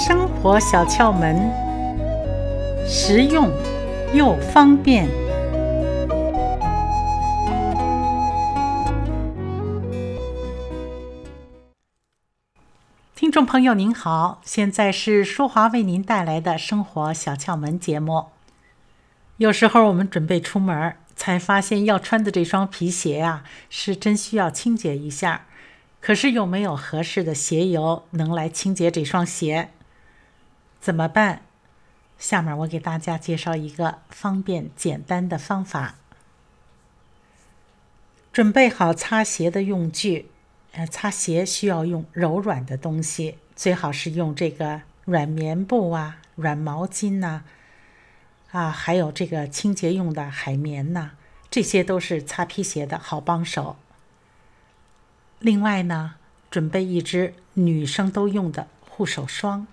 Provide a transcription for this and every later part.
生活小窍门，实用又方便。听众朋友您好，现在是淑华为您带来的生活小窍门节目。有时候我们准备出门，才发现要穿的这双皮鞋啊，是真需要清洁一下。可是有没有合适的鞋油能来清洁这双鞋？怎么办？下面我给大家介绍一个方便简单的方法。准备好擦鞋的用具，擦鞋需要用柔软的东西，最好是用这个软棉布啊、软毛巾呐，还有这个清洁用的海绵呐，这些都是擦皮鞋的好帮手。另外呢，准备一支女生都用的护手霜。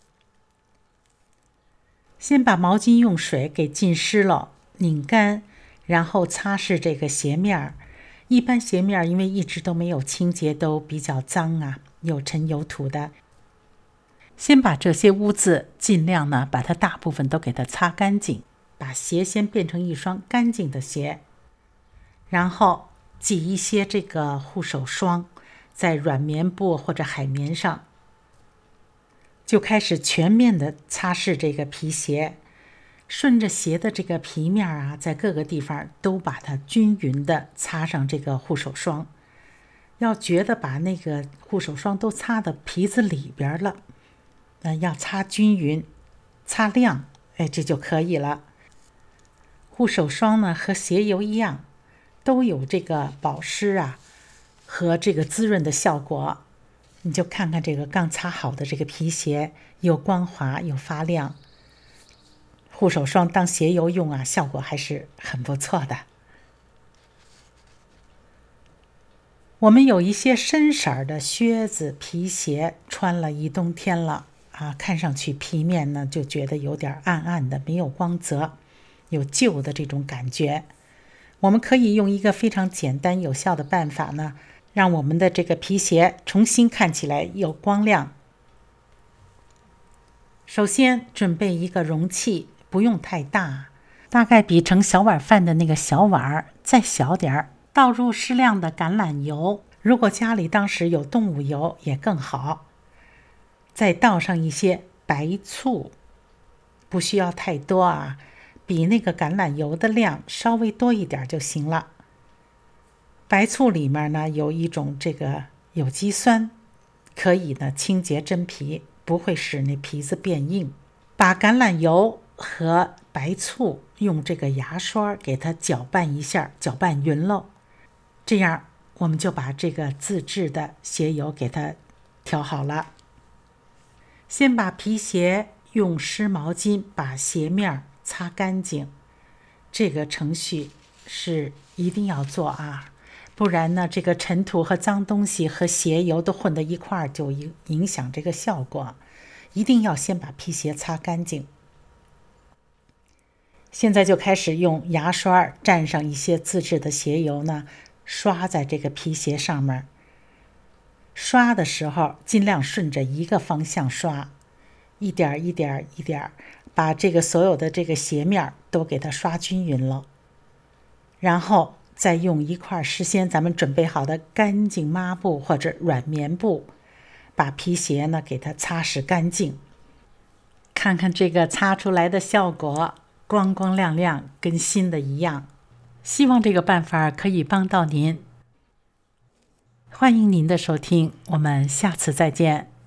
先把毛巾用水给浸湿了，拧干，然后擦拭这个鞋面。一般鞋面因为一直都没有清洁，都比较脏啊，有尘有土的。先把这些污渍尽量呢，把它大部分都给它擦干净，把鞋先变成一双干净的鞋。然后挤一些这个护手霜在软棉布或者海绵上，就开始全面的擦拭这个皮鞋，顺着鞋的这个皮面啊，在各个地方都把它均匀的擦上这个护手霜。要觉得把那个护手霜都擦到皮子里边了，要擦均匀，擦亮，这就可以了。护手霜呢和鞋油一样，都有这个保湿啊和这个滋润的效果。你就看看这个刚擦好的这个皮鞋，又光滑又发亮。护手霜当鞋油用啊，效果还是很不错的。我们有一些深色的靴子、皮鞋，穿了一冬天了啊，看上去皮面呢就觉得有点暗暗的，没有光泽，有旧的这种感觉。我们可以用一个非常简单有效的办法呢，让我们的这个皮鞋重新看起来有光亮。首先准备一个容器，不用太大，大概比盛小碗饭的那个小碗再小点儿，倒入适量的橄榄油，如果家里当时有动物油也更好。再倒上一些白醋，不需要太多啊，比那个橄榄油的量稍微多一点就行了。白醋里面呢有一种这个有机酸，可以呢清洁真皮，不会使那皮子变硬。把橄榄油和白醋用这个牙刷给它搅拌一下，搅拌匀了，这样我们就把这个自制的鞋油给它调好了。先把皮鞋用湿毛巾把鞋面擦干净，这个程序是一定要做啊，不然呢这个尘土和脏东西和鞋油都混到一块儿，就影响这个效果。一定要先把皮鞋擦干净。现在就开始用牙刷蘸上一些自制的鞋油呢，刷在这个皮鞋上面。刷的时候尽量顺着一个方向刷，一点一点一点，把这个所有的这个鞋面都给它刷均匀了。然后再用一块事先咱们准备好的干净抹布或者软棉布，把皮鞋呢给它擦拭干净。看看这个擦出来的效果，光光亮亮，跟新的一样。希望这个办法可以帮到您。欢迎您的收听，我们下次再见。